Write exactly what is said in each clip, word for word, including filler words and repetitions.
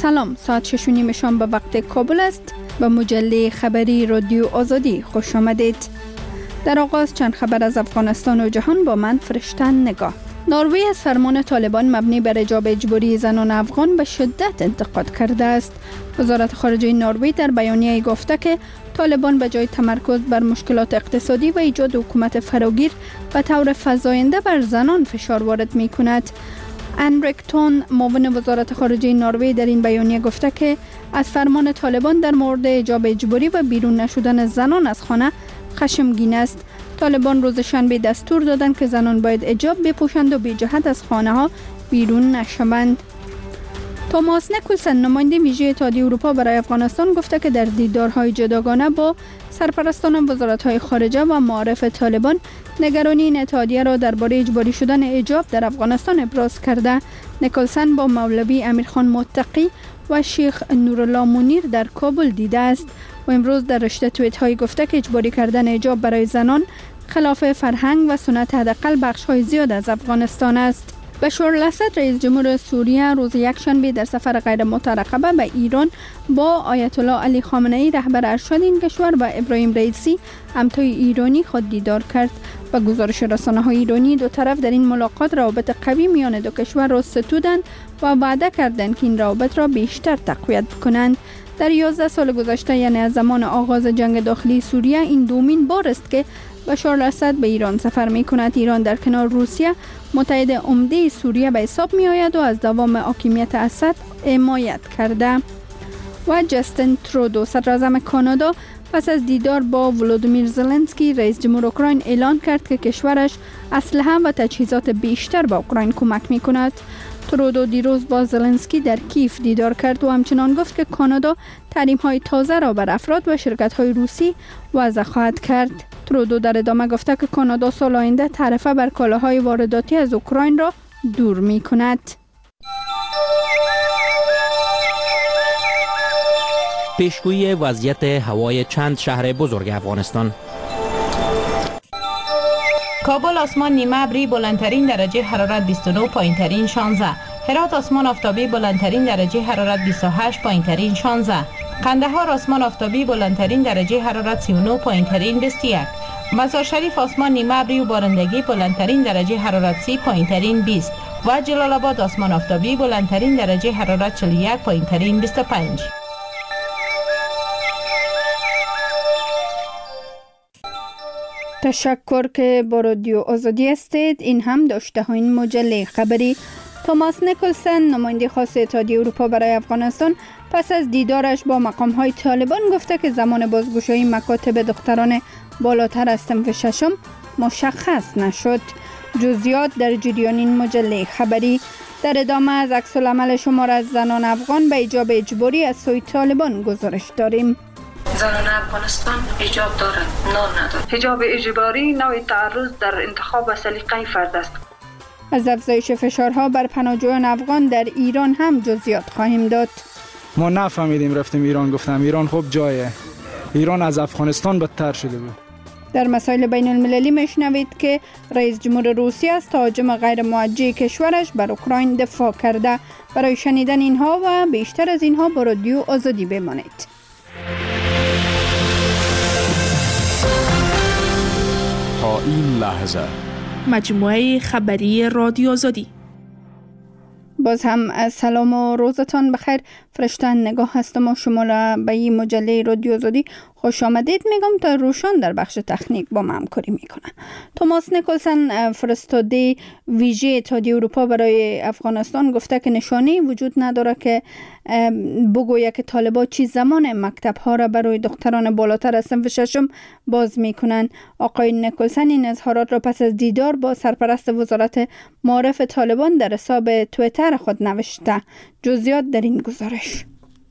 سلام، ساعت شش و نیم شام به وقت کابل است. به مجله خبری رادیو آزادی خوش آمدید. در آغاز چند خبر از افغانستان و جهان با من فرشتن نگاه. نروژ از فرمان طالبان مبنی بر حجاب اجباری زنان افغان به شدت انتقاد کرده است. وزارت خارجه نروژ در بیانیه گفته که طالبان به جای تمرکز بر مشکلات اقتصادی و ایجاد حکومت فراگیر به طور فزاینده بر زنان فشار وارد می کند. انریک تون، معاون وزارت خارجه نروژ، در این بیانیه گفته که از فرمان طالبان در مورد حجاب اجباری و بیرون نشدن زنان از خانه خشمگین است. طالبان روز شنبه دستور دادند که زنان باید حجاب بپوشند و بی جهت از خانه ها بیرون نشوند. توماس نیکلسن، نماینده ویژه اتحادیه اروپا برای افغانستان، گفته که در دیدارهای جداگانه با سرپرستان وزارت‌های خارجه و معارف طالبان نگرانی این اتحادیه را درباره اجباری شدن حجاب در افغانستان ابراز کرده. نیکلسن با مولوی امیرخان متقی و شیخ نورالله منیر در کابل دیده است و امروز در رشته توییت‌های گفته که اجباری کردن حجاب برای زنان خلاف فرهنگ و سنت حداقل بخش‌های زیاد از افغانستان است. بشار الاسد، رئیس جمهور سوریه، روز یکشنبه در سفر غیر مترقبه به ایران با آیت الله علی خامنه‌ای رهبر ارشد این کشور و ابراهیم رئیسی همتای ایرانی خود دیدار کرد. با گزارش رسانه‌های ایرانی، دو طرف در این ملاقات روابط قوی میان دو کشور را ستودند و وعده کردند که این روابط را بیشتر تقویت کنند. در یازده سال گذشته، یعنی از زمان آغاز جنگ داخلی سوریه، این دومین بار است که بشار الاسد به ایران سفر می کند. ایران در کنار روسیه متحد عمده سوریه به حساب می آید و از دوام حاکمیت اسد حمایت کرده. و جاستین ترودو، صدر اعظم کانادا، پس از دیدار با ولودیمیر زلنسکی، رئیس جمهور اوکراین، اعلان کرد که کشورش اسلحه و تجهیزات بیشتر به اوکراین کمک می کند. ترودو دیروز با زلنسکی در کیف دیدار کرد و همچنان گفت که کانادا تحریم‌های تازه را بر افراد و شرکت‌های روسی وضع خواهد کرد. ترودو در ادامه گفته که کانادا سال آینده تعرفه بر کالاهای وارداتی از اوکراین را دور می کند. پیشگویی وضعیت هوای چند شهر بزرگ افغانستان. کابل آسمان نیمه ابری، بلندترین درجه حرارت بیست و نه، پایینترین شانزده. هرات آسمان آفتابی، بلندترین درجه حرارت بیست و هشت، پایینترین شانزده. قندهار آسمان آفتابی، بلندترین درجه حرارت سی و نه، پایینترین بیست و یک. مزار شریف آسمان نیمه ابری و بارندگی، بلندترین درجه حرارت سی، پایینترین بیست. و جلال آباد آسمان آفتابی، بلندترین درجه حرارت چهل و یک، پایینترین بیست و پنج. تشکر که با رادیو آزادی هستید. این هم داشته ها این مجله خبری. توماس نیکلسن، نماینده خاص اتحادیه اروپا برای افغانستان، پس از دیدارش با مقام های طالبان گفته که زمان بازگشایی مکاتب دختران بالاتر از صنف ششم مشخص نشد. جزئیات در جریان این مجله خبری. در ادامه از عکس العمل شمار از زنان افغان به حجاب اجباری از سوی طالبان گزارش داریم. زنان افغانستان حجاب دارند، نان ندارند. حجاب اجباری نوع تعرض در انتخاب و سلیقه فرد است. از افزایش فشارها بر پناهجویان افغان در ایران هم جزئیات خواهیم داد. ما نفهمیدیم، رفتیم ایران، گفتم ایران خوب جایه. ایران از افغانستان بدتر شده بود. در مسائل بین المللی میشنوید که رئیس جمهور روسیه از تهاجم غیر موجه کشورش بر اوکراین دفاع کرده. برای شنیدن اینها و بیشتر از اینها با رادیو آزادی بمانید. تا این لحظه مجموعه خبری رادیو آزادی. باز هم سلام و روزتان بخیر. فرشتن نگاه هستم و شما را به این مجله رادیو آزادی خوش آمدید میگم. تا روشان در بخش تکنیک با ما همکاری میکنه. توماس نیکلسن، فرستاده ویژه اتحادیه اروپا برای افغانستان، گفته که نشانه وجود نداره که بگوید که طالبان چی زمان مکتب ها را برای دختران بالاتر از صنف ششم باز میکنن. آقای نیکلسن این اظهارات را پس از دیدار با سرپرست وزارت معارف طالبان در حساب توییتر خود نوشته. جزئیات در این گزارش.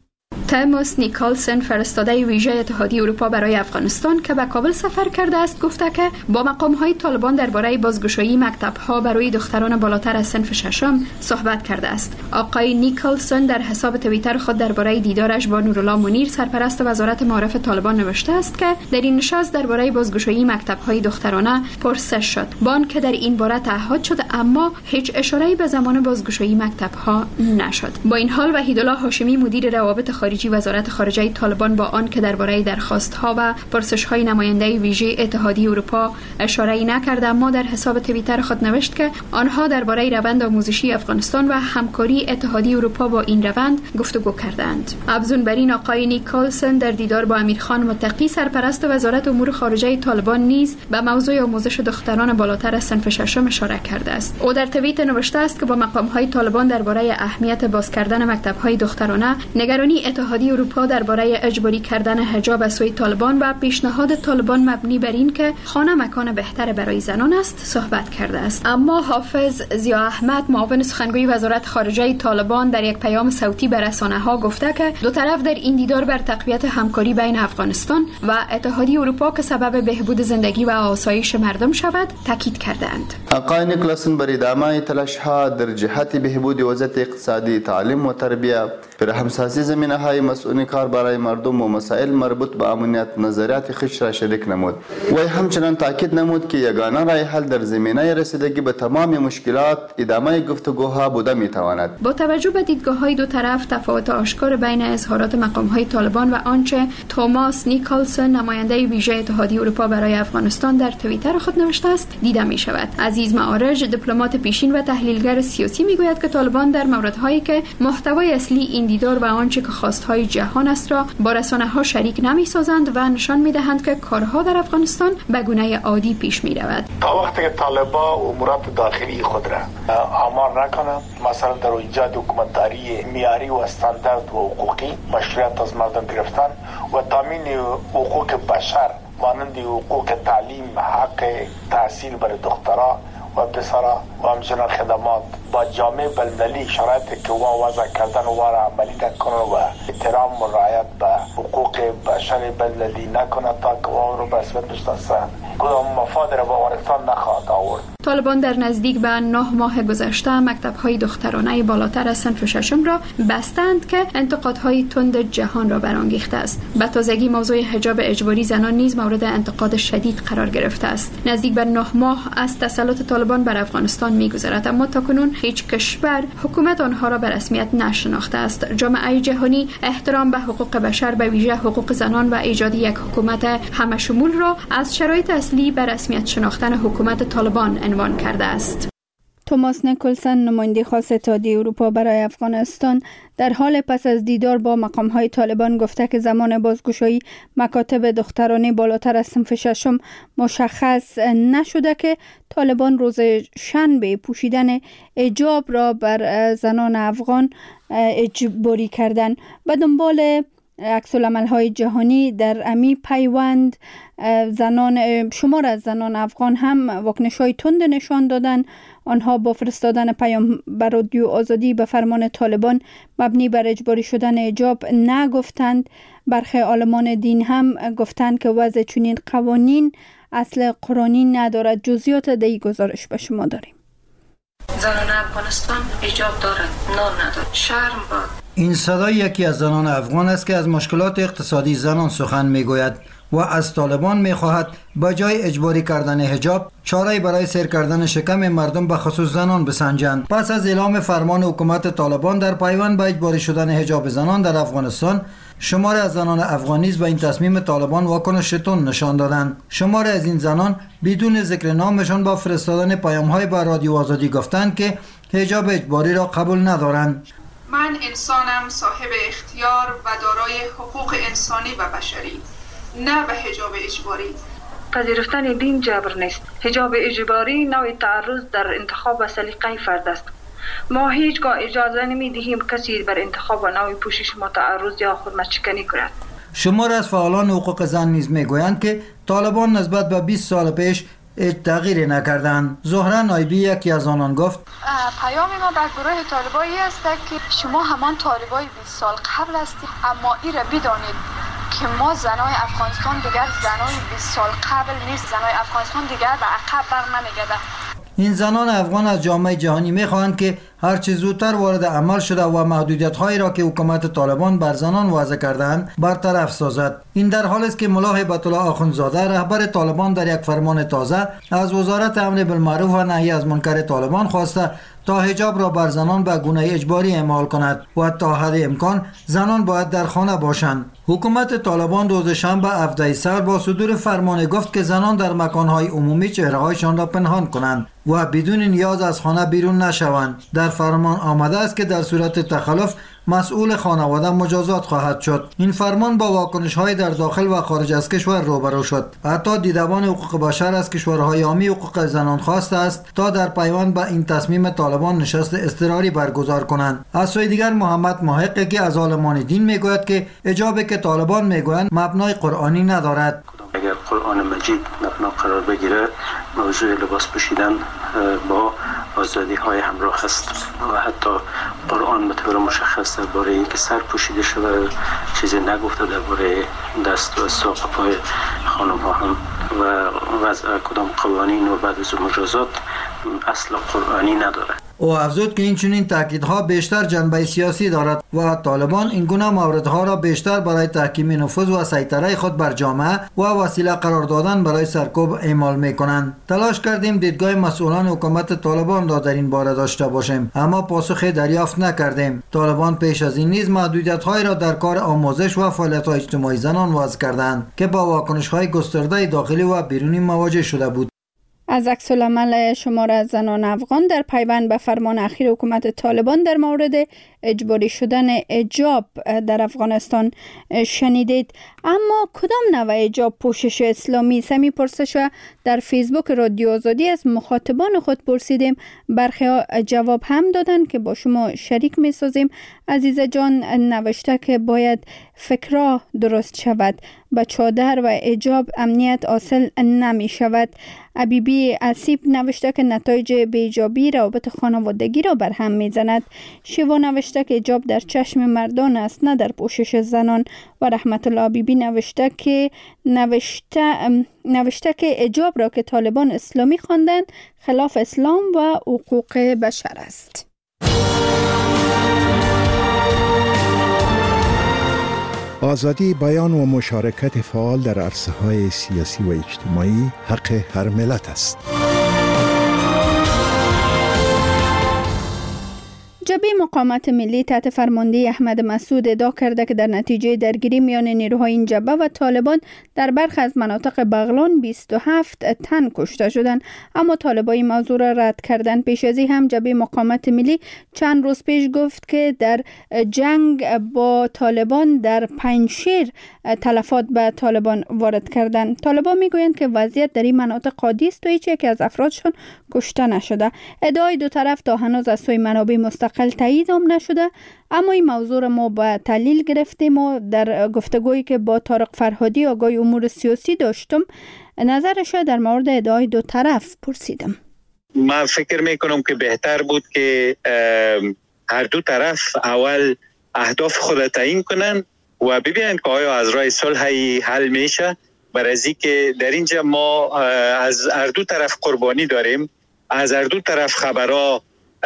توماس نیکلسن فرستاده ویژه اتحادیه اروپا برای افغانستان که به کابل سفر کرده است گفته که با مقام‌های طالبان درباره بازگشایی مکتب‌ها برای دختران بالاتر از صنف ششم صحبت کرده است. آقای نیکلسن در حساب توییتر خود درباره دیدارش با نورالله منیر سرپرست وزارت معارف طالبان نوشته است که در این نشست درباره بازگشایی مکتب‌های دخترانه پرسش شد. با آنکه در این باره تعهد شد اما هیچ اشاره‌ای به زمان بازگشایی مکتب‌ها نشد. با این حال وحیدالله هاشمی مدیر روابط خارجی وزارت خارجه طالبان با آنکه درباره درخواست‌ها و پرسش‌های نماینده ویژه اتحادیه اروپا اشاره‌ای نکرد اما در حساب توییتر خود نوشت که آنها درباره روند آموزشی افغانستان و همکاری اتحادیه اروپا با این روند گفتگو کردند. افزون بر این آقای نیکلسن در دیدار با امیرخان متقی سرپرست وزارت امور خارجه طالبان نیز به موضوع آموزش دختران بالاتر از صنف ششم اشاره کرده است. او در توییت نوشته است که با مقام‌های طالبان درباره اهمیت باز کردن مکتب‌های دخترانه، نگرانی اتحادیه اروپا درباره اجباری کردن حجاب از سوی طالبان و پیشنهاد طالبان مبنی بر این که خانه مکان بهتر برای زنان است صحبت کرده است. اما حافظ ضیا احمد معاون سخنگوی وزارت خارجه طالبان در یک پیام صوتی به رسانه‌ها گفته که دو طرف در این دیدار بر تقویت همکاری بین افغانستان و اتحادیه اروپا که سبب بهبود زندگی و آسایش مردم شود تاکید کردند. آقای نیکلسن بر ادامه تلاش‌ها در جهت بهبود وضعیت اقتصادی، تعلیم و تربیت، فراهمسازی زمینه‌های مسئولی کار برای مردم و مسائل مربوط به امنیت نظریات خویش را شریک نمود. و همچنین تاکید نمود که یگانه راه حل در زمینه رسیدگی به تمام مشکلات ادامه گفتگوها بوده می‌تواند. با توجه به دیدگاه‌های دو طرف، تفاوت آشکار بین اظهارات مقام‌های طالبان و آنچه توماس نیکلسن نماینده ویژه اتحادیه اروپا برای افغانستان در توییتر خود نوشته است دیده می‌شود. عزیز معارج، دیپلمات پیشین و تحلیلگر سیاسی می‌گوید که طالبان در موردهایی که محتوای اصلی این دیدار و آنچه که خواستهای جهان است را با رسانه‌ها شریک نمی‌سازند و نشان می‌دهند که کارها در افغانستان به گونه عادی پیش می‌رود. تا وقتی که طالبان امورات داخلی خود را آمار نکنند، مثلا در ایجاد حکومتداری معیاری و استاندارد و حقوقی، مشروعیت از مردم گرفتن و تامین حقوق بشر مانند حقوق تعلیم، حق تحصیل برای دخترها و پسرها و همچنین خدمات با جامعه بین‌المللی شرایطی که وا وضع کردن و را عملی نکنه و احترام و رعایت به حقوق بشر بین‌المللی نکنه تا که او رو به رسمیت بشناسند، کدام مفاد را به افغانستان نخواهد آورد. طالبان در نزدیک به نه ماه گذشته مکتب‌های دخترانه بالاتر از صنف ششم را بستند که انتقادهای تند جهان را برانگیخته است. به تازگی موضوع حجاب اجباری زنان نیز مورد انتقاد شدید قرار گرفته است. نزدیک به نه ماه از تسلط طالبان بر افغانستان می‌گذرد اما تاکنون هیچ کشور حکومت آنها را به رسمیت نشناخته است. جامعه جهانی احترام به حقوق بشر، به ویژه حقوق زنان و ایجاد یک حکومت همشمول را از شرایط اصلی به رسمیت شناختن حکومت طالبان عنوان کرده است. توماس نیکلسن نماینده خاص اتحادیه اروپا برای افغانستان در حال پس از دیدار با مقام‌های طالبان گفته که زمان بازگشایی مکاتب دخترانه بالاتر از صنف ششم مشخص نشده که طالبان روز شنبه پوشیدن حجاب را بر زنان افغان اجباری کردند. به دنبال عکس‌العمل‌های جهانی در امی پیوند زنان شمار از زنان افغان هم واکنش‌های تند نشان دادند. آنها با فرستادن پیام بر رادیو آزادی به فرمان طالبان مبنی بر اجباری شدن حجاب نگفتند. برخی عالمان دین هم گفتند که وضع چنین قوانین اصل قرآنی ندارد. جزئیات دی گزارش به شما داریم. زنان افغانستان حجاب دارد، نان ندارد. شرم باد. این صدای یکی از زنان افغان است که از مشکلات اقتصادی زنان سخن میگوید و از طالبان میخواهد با جای اجباری کردن حجاب چاره‌ای برای سیر کردن شکم مردم به خصوص زنان بسنجند. پس از اعلام فرمان حکومت طالبان در پیوند به اجباری شدن حجاب زنان در افغانستان، شماری از زنان افغان نیز به این تصمیم طالبان واکنش تند نشان دادند. شماری از این زنان بدون ذکر نامشان با فرستادن پیام‌های به رادیو آزادی گفتند که حجاب اجباری را قبول ندارند. من انسانم صاحب اختیار و دارای حقوق انسانی و بشری، نه به حجاب اجباری. پذیرفتن دین جبر نیست. حجاب اجباری نوع تعرض در انتخاب و سلیقه فرد است. ما هیچگاه اجازه نمی دهیم کسی بر انتخاب و نوع پوشش ما تعرض یا خودمشکنی کند. شمار از فعالان حقوق زن نیز میگویند که طالبان نسبت به بیست سال پیش هیچ تغییری نکردند. زهره نایبی یکی از آنان گفت پیام ما به گروه طالبایی است که شما همان طالبای بیست سال قبل هستید، اما این را بدانید که ما زنای افغانستان دیگر زنای بیست سال قبل نیست. زنای افغانستان دیگر به عقب بر نمیگرده. این زنان افغان از جامعه جهانی میخواهند که هرچی زودتر وارد عمل شده و محدودیت‌هایی را که حکومت طالبان بر زنان وضع کردند برطرف سازد. این در حالی است که ملا هیبت الله آخوندزاده رهبر طالبان در یک فرمان تازه از وزارت امر بالمعروف و نهی از منکر طالبان خواسته تا حجاب را بر زنان به گونه اجباری اعمال کند و تا حد امکان زنان باید در خانه باشند. حکومت طالبان روز شنبه هفده سر با صدور فرمان گفت که زنان در مکان‌های عمومی چهره‌هایشان را پنهان کنند و بدون نیاز از خانه بیرون نشوند. در فرمان آمده است که در صورت تخلف مسئول خانواده مجازات خواهد شد. این فرمان با واکنش‌های در داخل و خارج از کشور روبرو شد. حتی دیدبان حقوق بشر از کشورهای حامی حقوق زنان خواسته است تا در پیوند به این تصمیم طالبان نشست اضطراری برگزار کنند. از سوی دیگر محمد محققی که از عالمان دین میگوید که حجابی که طالبان میگویند مبنای قرآنی ندارد. اگر قرآن مجید مبنا قرار بگیره، موضوع لباس پوشیدن با آزادی های همراه است و حتی قرآن به طور مشخص درباره اینکه سر پوشیده شده چیزی نگفته، درباره دست و ساق پای خانم ها هم و وضع کدام قوانین و بعد از مجازات اصل قرآنی نداره. او افزود که این چنین تاکیدها بیشتر جنبه سیاسی دارد و طالبان این گونه موردها را بیشتر برای تحکیم نفوذ و سیطره خود بر جامعه و وسیله قرار دادن برای سرکوب اعمال میکنند. تلاش کردیم دیدگاه مسئولان حکومت طالبان را در این باره داشته باشیم، اما پاسخی دریافت نکردیم. طالبان پیش از این نیز محدودیت‌هایی را در کار آموزش و فعالیت‌های اجتماعی زنان وضع کردند که با واکنش‌های گسترده داخلی و بیرونی مواجه شده بود. از عکس‌العمل شمار از زنان افغان در پیوند به فرمان اخیر حکومت طالبان در مورد اجباری شدن حجاب در افغانستان شنیدید. اما کدام نوع حجاب پوشش اسلامی است؟ می پرسش در فیسبوک رادیو آزادی از مخاطبان خود پرسیدیم. برخی ها جواب هم دادن که با شما شریک می سازیم. عزیزه جان نوشته که باید فکرها درست شود، با چادر و حجاب امنیت حاصل نمی شود. حبیبی اسیب نوشته که نتایج بیجابی روابط خانوادگی را بر هم می زند. شیوا نوشته که حجاب در چشم مردان است نه در پوشش زنان. و رحمت الله حبیبی نوشته که نوشته نوشته که حجاب را که طالبان اسلامی خواندند خلاف اسلام و حقوق بشر است. آزادی بیان و مشارکت فعال در عرصه‌های سیاسی و اجتماعی حق هر ملت است. جبهه مقاومت ملی تحت فرماندهی احمد مسعود ادعا کرده که در نتیجه درگیری میان نیروهای این جبهه و طالبان در برخی از مناطق بغلان بیست و هفت تن کشته شدند، اما طالبان موضوع را رد کردند. پیش از این هم جبهه مقاومت ملی چند روز پیش گفت که در جنگ با طالبان در پنجشیر تلفات به طالبان وارد کردند. طالبان میگویند که وضعیت در این مناطق عادی است و هیچ یک از افرادشان کشته نشده. ادعای دو طرف تا هنوز از سوی منابع مستقل تایید هم نشده، اما این موضوع را ما با تحلیل گرفتیم و در گفتگویی که با طارق فرهادی آگاه امور سیاسی داشتم نظرش در مورد ادعای دو طرف پرسیدم. من فکر میکنم که بهتر بود که هر دو طرف اول اهداف خود تعیین کنن و ببینن که آیا از راه صلحی حل میشه. برای از اینکه در اینجا ما از هر دو طرف قربانی داریم، از هر دو طرف خبرها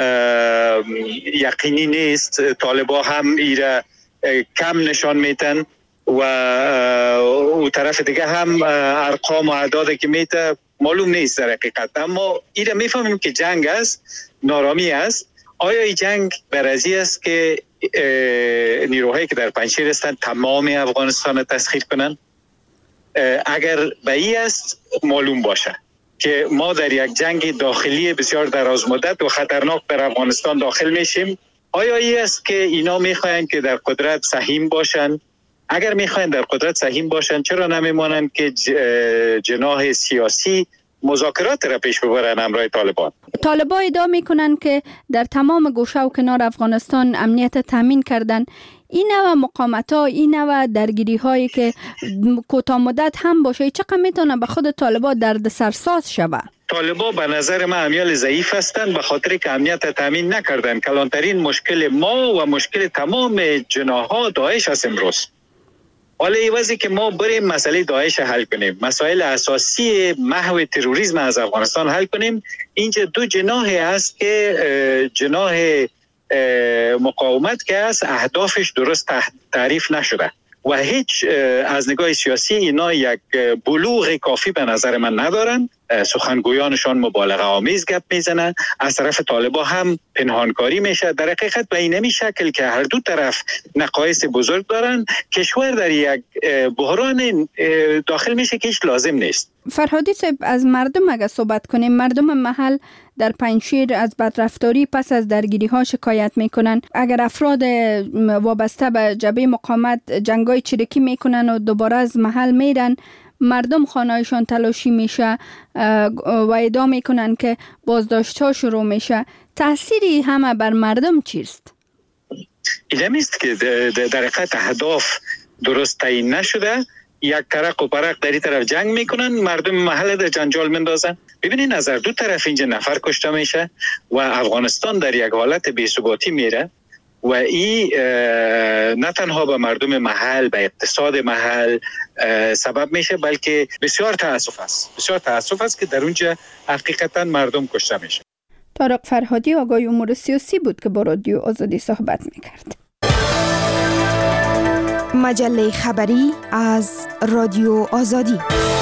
یقینی نیست. طالبا هم ایره کم نشان میتن و او طرف دیگه هم ارقام و اعدادی که میته معلوم نیست در حقیقت. اما ایره میفهمیم که جنگ است، نارامی است. آیا این جنگ برازی است که نیروهایی که در پنجشیر هستند تمام افغانستان را تسخیر کنند؟ اگر به این است معلوم باشه که ما در یک جنگ داخلی بسیار دراز مدت و خطرناک در افغانستان داخل میشیم. آیا این است که اینا میخواین که در قدرت سهیم باشن؟ اگر میخواین در قدرت سهیم باشن چرا نمیمانن که جناح سیاسی مذاکرات را پیش ببرن همراه طالبان؟ طالبان ادعا میکنن که در تمام گوشه و کنار افغانستان امنیت تامین کردن. این نوع مقاومت ها، این نوع درگیری هایی که کوتاه مدت هم باشه، چقدر میتونه به خود طالبان دردسرساز شود؟ طالبان به نظر من امیال ضعیف هستند به خاطر که امنیت تامین نکردن. کلانترین مشکل ما و مشکل تمام جناح‌ها داعش است امروز. حالا ایوازی که ما بریم مسئله داعش حل کنیم، مسائل اساسی محو تروریسم از افغانستان حل کنیم، اینجا دو جناح است که جناح مقاومت که است اهدافش درست تعریف نشده و هیچ از نگاه سیاسی اینا یک بلوغ کافی به نظر من ندارن. سخنگویانشان مبالغه آمیز گپ میزنن، از طرف طالبان هم پنهانکاری میشه. در حقیقت به این شکل که هر دو طرف نقایص بزرگ دارن، کشور در یک بحران داخل میشه که هیچ لازم نیست. فرهادی صاحب، از مردم اگه صحبت کنیم، مردم محل در پنجشیر از بدرفتاری پس از درگیری ها شکایت میکنن. اگر افراد وابسته به جبهه مقاومت جنگای چریکی میکنن و دوباره از محل میرن، مردم خانهایشان تلاشی میشه و ادعا میکنن که بازداشت ها شروع میشه. تأثیری همه بر مردم چیست؟ این است که در حقیقت اهداف درست تعیین نشده، یک طرق و پرق در این طرف جنگ میکنن، مردم محل در جنجال مندازن. ببینید نظر دو طرف اینجا نفر کشته میشه و افغانستان در یک حالت بی‌ثباتی میره و این نه تنها به مردم محل، به اقتصاد محل سبب میشه، بلکه بسیار تأسف است بسیار تأسف است که در اونجا حقیقتا مردم کشته میشه. طارق فرهادی، آگاه امور سیاسی بود که با رادیو آزادی صحبت میکرد. مجله خبری از رادیو آزادی.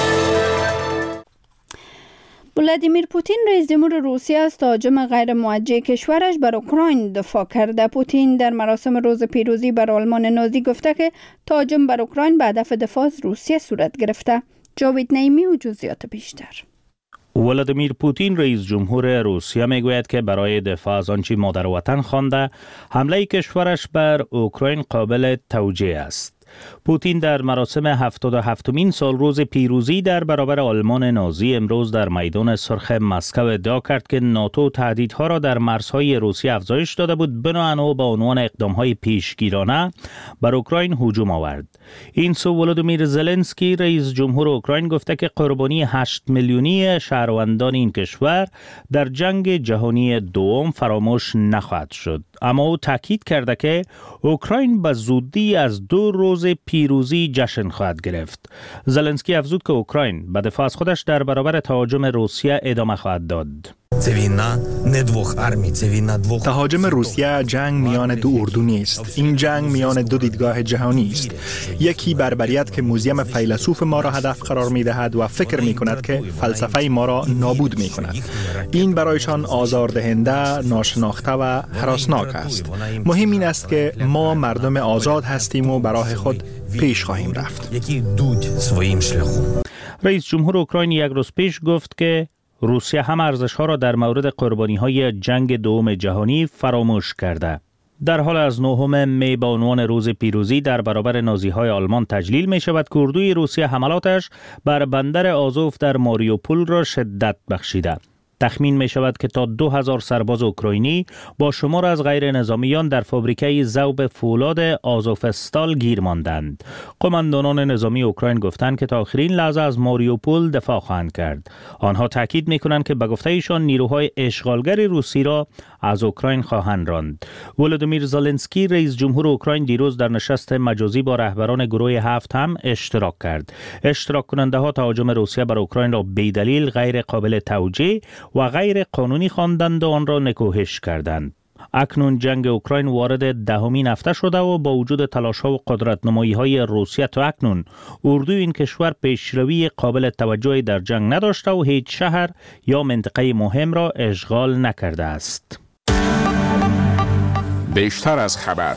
ولادیمیر پوتین رئیس جمهور روسیه از تهاجم غیر موجه کشورش بر اوکراین دفاع کرده. پوتین در مراسم روز پیروزی بر آلمان نازی گفته که تهاجم بر اوکراین به هدف دفاع از روسیه صورت گرفته. جاوید نعیمی و جزئیات بیشتر. ولادیمیر پوتین رئیس جمهور روسیه میگوید که برای دفاع از آنچه مادر وطن خوانده، حمله کشورش بر اوکراین قابل توجیه است. پوتین در مراسم هفتاد و هفتمین سال روز پیروزی در برابر آلمان نازی امروز در میدان سرخ مسکو ادعا کرد که ناتو تهدیدها را در مرزهای روسیه افزایش داده بود، بنابراین او با عنوان اقدامهای پیشگیرانه بر اوکراین هجوم آورد. این سو ولادیمیر زلنسکی رئیس جمهور اوکراین گفته که قربانی هشت میلیونی شهروندان این کشور در جنگ جهانی دوم فراموش نخواهد شد، اما او تاکید کرده که اوکراین به زودی از دو روز پیروزی جشن خواهد گرفت. زلنسکی افزود که اوکراین به دفاع از خودش در برابر تهاجم روسیه ادامه خواهد داد. تهاجم روسیه جنگ میان دو اردو نیست. این جنگ میان دو دیدگاه جهانی است. یکی بربریت که موزیم فیلسوف ما را هدف قرار میدهد و فکر میکند که فلسفه ما را نابود میکند. این برایشان آزاردهنده، ناشناخته و هراسناک است. مهم این است که ما مردم آزاد هستیم و برای خود پیش خواهیم رفت. رئیس جمهور اوکراین یک روز پیش گفت که روسیه هم ارزش‌ها را در مورد قربانی‌های جنگ دوم جهانی فراموش کرده. در حال از نهم می به عنوان روز پیروزی در برابر نازی‌های آلمان تجلیل می‌شود که اردوی روسیه حملاتش بر بندر آزوف در ماریوپول را شدت بخشیده. تخمین می شود که تا دو هزار سرباز اوکراینی با شمار از غیر نظامیان در فابریکه ذوب فولاد آزوفستال گیر ماندند. قماندانان نظامی اوکراین گفتند که تا آخرین لحظه از ماریوپول دفاع خواهند کرد. آنها تاکید می کنند که به گفته ایشان نیروهای اشغالگر روسی را از اوکراین خواهند راند. ولادیمیر زلنسکی رئیس جمهور اوکراین دیروز در نشست مجازی با رهبران گروه هفت هم اشتراک کرد. اشتراک کننده ها تهاجم روسیه بر اوکراین را بی‌دلیل، غیر قابل توجیه و غیر قانونی خواندند و آن را نکوهش کردند. اکنون جنگ اوکراین وارد دهمین هفته شده و با وجود تلاش‌ها و قدرت‌نمایی‌های روسیه تا اکنون اردوی این کشور پیشروی قابل توجهی در جنگ نداشته و هیچ شهر یا منطقه مهم را اشغال نکرده است. بیشتر از خبر.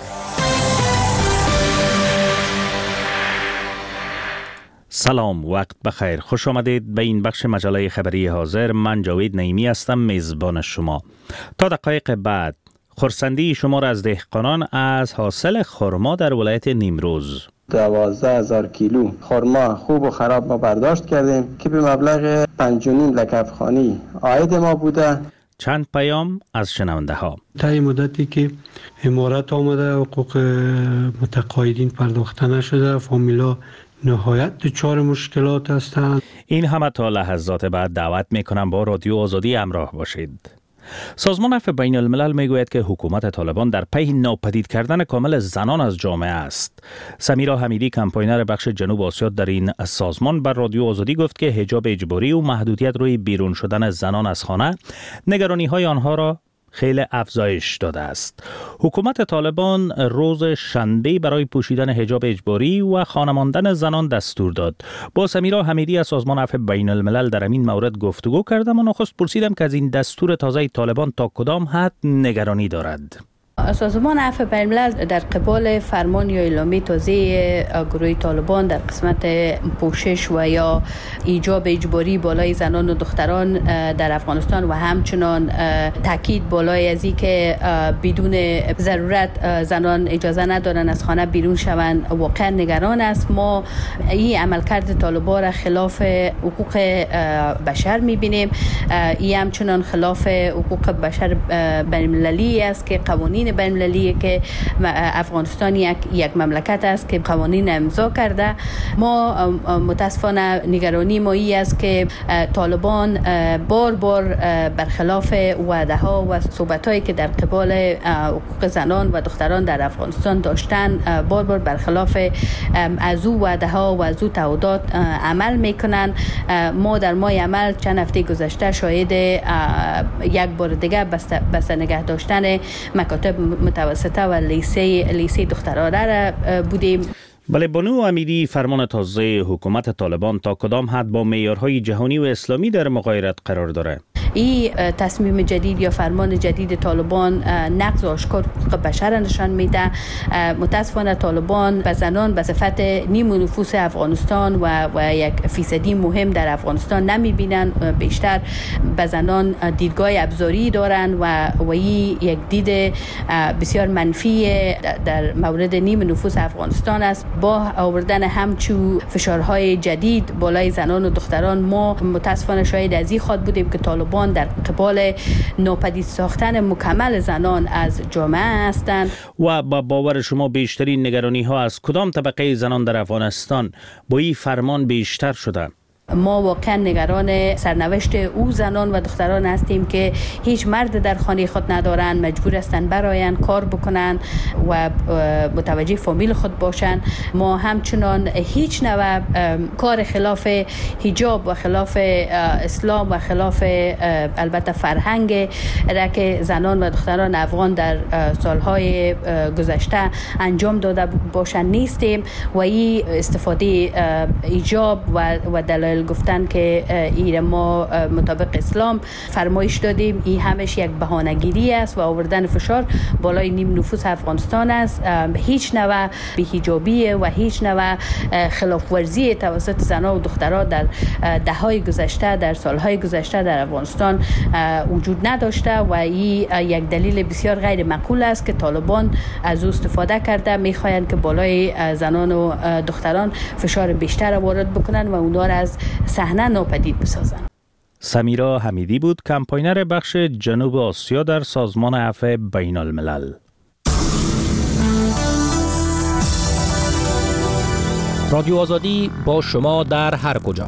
سلام، وقت بخیر. خوش آمدید به این بخش مجله خبری حاضر. من جاوید نعیمی هستم، میزبان شما. تا دقایق بعد خرسندی شمار از دهقانان از حاصل خرما در ولایت نیمروز. دوازده هزار کیلو خرما خوب و خراب ما برداشت کردیم که به مبلغ پنج و نیم لک افغانی عاید ما بوده. چند پیام از شنونده ها. طی مدتی که امارت آمده حقوق متقاعدین پرداخته نشده، فامیلا نهایت دچار مشکلات هستند. این همه تا لحظات بعد دعوت میکنم با رادیو آزادی همراه باشید. سازمان عفو بین الملل میگوید که حکومت طالبان در پی ناپدید کردن کامل زنان از جامعه است. سمیرا حمیدی، کمپاینر بخش جنوب آسیا در این سازمان، بر رادیو آزادی گفت که حجاب اجباری و محدودیت روی بیرون شدن زنان از خانه نگرانی های آنها را خیلی افزایش داده است. حکومت طالبان روز شنبه برای پوشیدن حجاب اجباری و خانه ماندن زنان دستور داد. با سمیرا حمیدی از سازمان عفو بین الملل در این مورد گفتگو کردم و نخست پرسیدم که از این دستور تازه طالبان تا کدام حد نگرانی دارد. سازمان عفو بین الملل در قبال فرمان یا اعلامیه تازه گروه طالبان در قسمت پوشش و یا ایجاب اجباری بالای زنان و دختران در افغانستان و همچنان تاکید بالای از این که بدون ضرورت زنان اجازه ندارن از خانه بیرون شوند واقعا نگران است. ما این عملکرد طالبان را خلاف حقوق بشر می‌بینیم. این همچنان خلاف حقوق بشر بین المللی است که قوانین بین المللی که افغانستان یک یک مملکت است که قوانین امضا کرده. ما متاسفانه نگرانی ما این است که طالبان بار بار برخلاف وعده ها و صحبت هایی که در قبال حقوق زنان و دختران در افغانستان داشتن بار بار برخلاف از او وعده ها و از او تعهدات عمل میکنن. ما در ماه عمل چند هفته گذشته شاهد یک بار دیگه بسته نگه داشتن مکاتب متوسطه و لیسه لیسه دخترانه را بودیم. بله، بانو امیری، فرمان تازه حکومت طالبان تا کدام حد با معیارهای جهانی و اسلامی در مغایرت قرار داره؟ این تصمیم جدید یا فرمان جدید طالبان نقض آشکار حقوق بشر نشان میده. متاسفانه طالبان به زنان به صفت نیم نفوس افغانستان و, و یک فیصدی مهم در افغانستان نمیبینن. بیشتر به زنان دیدگاه ابزاری دارن و و این یک دید بسیار منفی در مورد نیم نفوس افغانستان است. با آوردن همچو فشارهای جدید بالای زنان و دختران ما متاسفانه شاهد از این خواهد بودیم که طالبان در قبال ناپدید ساختن مکمل زنان از جامعه هستند. و با باور شما بیشترین نگرانی ها از کدام طبقه زنان در افغانستان با این فرمان بیشتر شده؟ ما واقعا نگران سرنوشت او زنان و دختران هستیم که هیچ مرد در خانه خود ندارن، مجبور هستند براین کار بکنن و متوجه فامیل خود باشن. ما همچنان هیچ نوع کار خلاف حجاب و خلاف اسلام و خلاف البته فرهنگ را که زنان و دختران افغان در سالهای گذشته انجام داده باشن نیستیم و این استفاده حجاب و و دلایل گفتن که این ما مطابق اسلام فرمایش دادیم، این همش یک بهانه‌گیری است و آوردن فشار بالای نیم نفوس افغانستان است. هیچ نوع بی‌حجابی و هیچ نوع خلاف ورزی توسط زنان و دختران در دههای گذشته در سالهای گذشته در افغانستان وجود نداشته و این یک دلیل بسیار غیر معقول است که طالبان از او استفاده کرده. می‌خواهند که بالای زنان و دختران فشار بیشتر وارد بکنن و اونها را از صحنه ناپدید بسازن. سمیرا حمیدی بود، کمپاینر بخش جنوب آسیا در سازمان عفو بین الملل. رادیو آزادی با شما در هر کجا.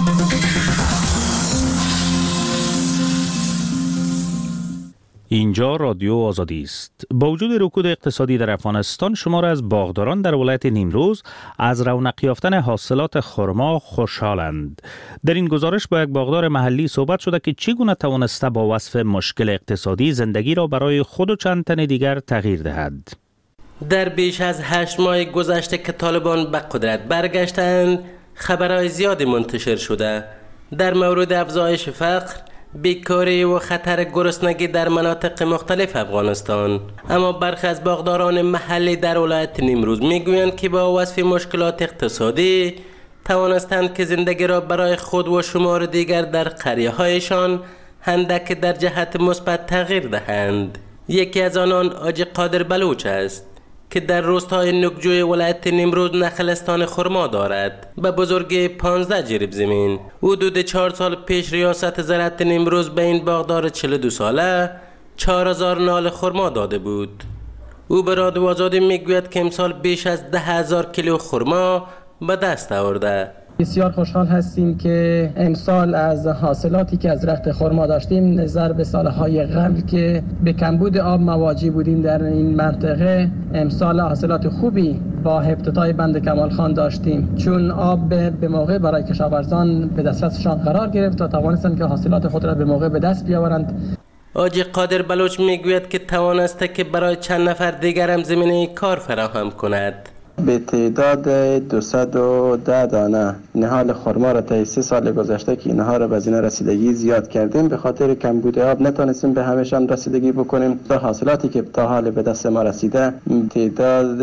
اینجا رادیو آزادی است. با وجود رکود اقتصادی در افغانستان، شمار از باغداران در ولایت نیمروز از رونق یافتن حاصلات خرما خوشحالند. در این گزارش با یک باغدار محلی صحبت شده که چگونه توانسته با وصف مشکل اقتصادی زندگی را برای خود و چند تن دیگر تغییر دهد. در بیش از هشت ماه گذشته که طالبان به قدرت برگشتند، خبرهای زیادی منتشر شده در مورد افزایش فقر، بیکاری و خطر گرسنگی در مناطق مختلف افغانستان. اما برخی از باغداران محلی در ولایت نیمروز میگویند که با وصف مشکلات اقتصادی توانستند که زندگی را برای خود و شمار دیگر در قریه هایشان اندک در جهت مثبت تغییر دهند. یکی از آنان آجی قادر بلوچ است که در روستای نکجوی ولایت نیمروز نخلستان خرما دارد به بزرگی پانزده جریب زمین. حدود چهار سال پیش ریاست زراعت نیمروز به این باغدار چهل و دو ساله چهار هزار نال خرما داده بود. او به رادیو آزادی میگوید که امسال بیش از ده هزار کیلو خرما به دست آورده. بسیار خوشحال هستیم که امسال از حاصلاتی که از درخت خرما داشتیم نظر به سالهای قبل که به کمبود آب مواجه بودیم در این منطقه، امسال حاصلات خوبی با افتتاح بند کمال خان داشتیم، چون آب به موقع برای کشاورزان به دسترسشان قرار گرفت و توانستند که حاصلات خود را به موقع به دست بیاورند. آجی قادر بلوچ میگوید که توانسته که برای چند نفر دیگر هم زمینه کار فراهم کند. به تعداد دویست و ده دانه نهال خرما را طی سه سال گذشته که اینها را به زینه رسیدگی زیاد کردیم، به خاطر کمبود آب نتونستیم به همه‌شان رسیدگی بکنیم. تا حاصلاتی که تا حال به دست ما رسیده تعداد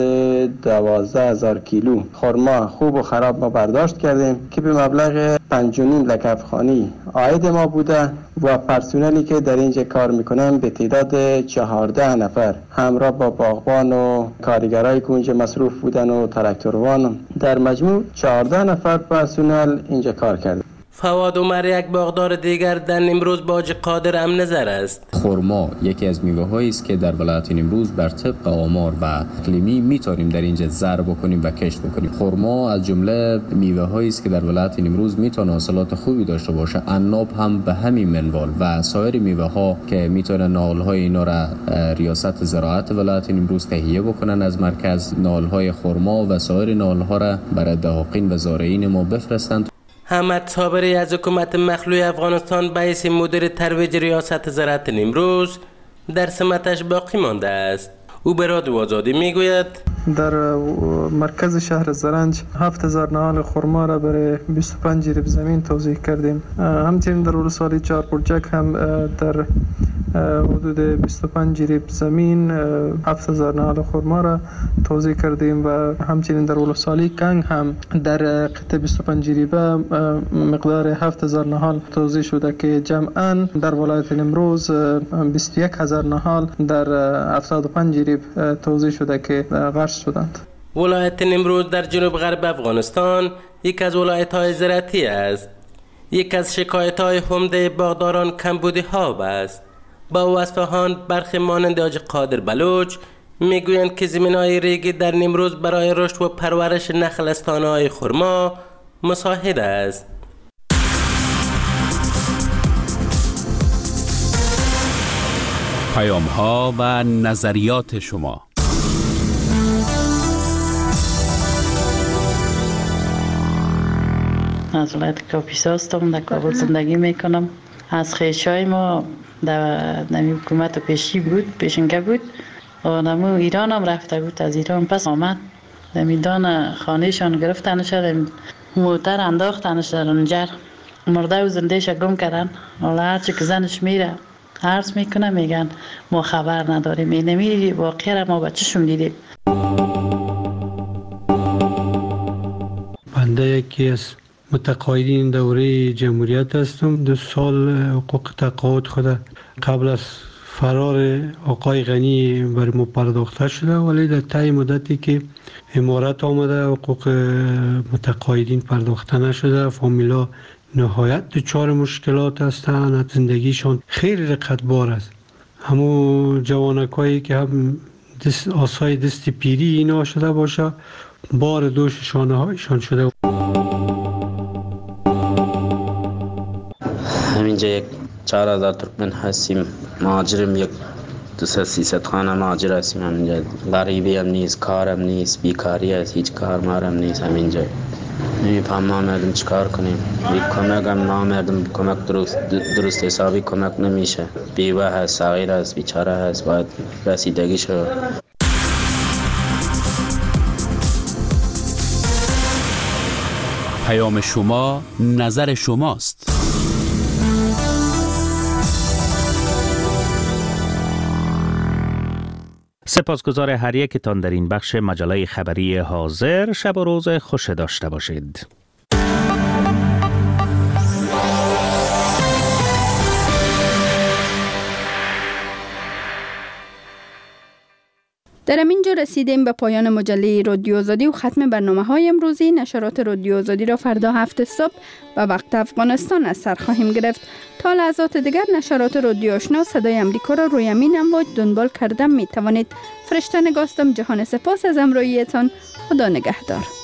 دوازده هزار کیلو خرما خوب و خراب ما برداشت کردیم که به مبلغ پنج و نیم لک افغانی عاید ما بوده و پرسنلی که در اینجا کار میکنن به تعداد چهارده نفر همراه با باغبان و کارگرای که اونجا مصروف بودن و تراکتوروان، در مجموع چهارده نفر پرسنل اینجا کار کرده. فواد عمر یک باغدار دیگر در نیمروز با آجی قادر هم نظر است. خرما یکی از میوه هایی است که در ولایت نیمروز بر طبق آمار و اقلیمی میتونیم در اینجا زرع بکنیم و کشت بکنیم. خرما از جمله میوه هایی است که در ولایت نیمروز میتونه حاصلات خوبی داشته باشه. عناب هم به همین منوال و سایر میوه ها که میتونه نال های اینا را ریاست زراعت ولایت نیمروز تهیه بکنن از مرکز، نال های خرما و سایر نال ها را برای دهقین و زارعین ما بفرستند. حمد صابری از حکومت مخلوع افغانستان به حیث مدیر ترویج ریاست زراعت نیمروز در سمتش باقی مانده است. او به رادیو آزادی میگوید در مرکز شهر زرنج هفت هزار نهال خرما را برای بیست و پنج جریب زمین توزیع کردیم. همچنین در ولسوالی چهار پرچک هم در حدود بیست و پنج جریب زمین هفت هزار نهال خرما را توزیع کردیم و همچنین در ولسوالی کنگ هم در قطعه بیست و پنج جریبه مقدار هفت هزار نهال توزیع شده که جمعاً در ولایت نیمروز بیست و یک هزار نهال در هفتاد و پنج جریب توزیع شده که غرس شدند. ولایت نیمروز در جنوب غرب افغانستان یک از ولایت‌های زراعتی است. یک از شکایت‌های عمده باغداران کمبود آب است. با وصفهان برخی مانند آجی قادر بلوچ میگویند که زمین‌های ریگی در نیمروز برای رشد و پرورش نخلستان‌های خرما مساعد است. پیام‌ها و نظریات شما. از ولایت کاپیسا هستم، در کابل زندگی میکنم. از خیشای ما در نمی حکومت پیشی بود، پیشنگه بود و نمو ایران هم رفته بود، از ایران پس آمد در میدان خانهشان گرفتنش، موتر انداختنش در اونجا، مرده و زندهش گم کردن. حالا هرچی که زنش میره عرض میکنه میگن ما خبر نداریم، این نمیری واقعی را ما بچه‌شون دیدیم. بنده یکی از متقاعدین دوره جمهوریت هستم. دو سال حقوق تقاعد خود قبل از فرار آقای غنی بر ما پرداخته شده، ولی در طی مدتی که امارت آمده حقوق متقاعدین پرداخته نشده. فامیلا نهایت دچار مشکلات هستند، زندگیشان خیلی رقتبار است. همون جوانکایی که هم دست آسای دست پیری اینا شده باشه، بار دوش شانه هایشان شده. همینجا یک چهار هزار ترکمن هستیم، مهاجرم، یک دوست سیصد خانه مهاجر هستیم. همینجا غریبی هم نیست، کارم نیست، بیکاری هست، هیچ کار مارم نیست. همینجا نمیفهم ما مردم چیکار کنیم. بی کمک هم ما مردم کمک درست درست حسابی کمک نمیشه. بیوه هست، صغیر هست، بیچاره هست، باید رسیدگی شد. پیام شما نظر شماست. سپاسگزار هر یکتان در این بخش مجله خبری حاضر. شب و روز خوش داشته باشید. در همینجا رسیدیم به پایان مجله رادیو آزادی و ختم برنامه های امروزی. نشرات رادیو آزادی را فردا هفت صبح و وقت افغانستان از سر خواهیم گرفت. تا لحظات دیگر نشرات رادیو آشنا صدای امریکا را روی امین امواج دنبال کردن می توانید. فرشته نگاستم. جهان سپاس از همراهیتان. خدا نگهدار.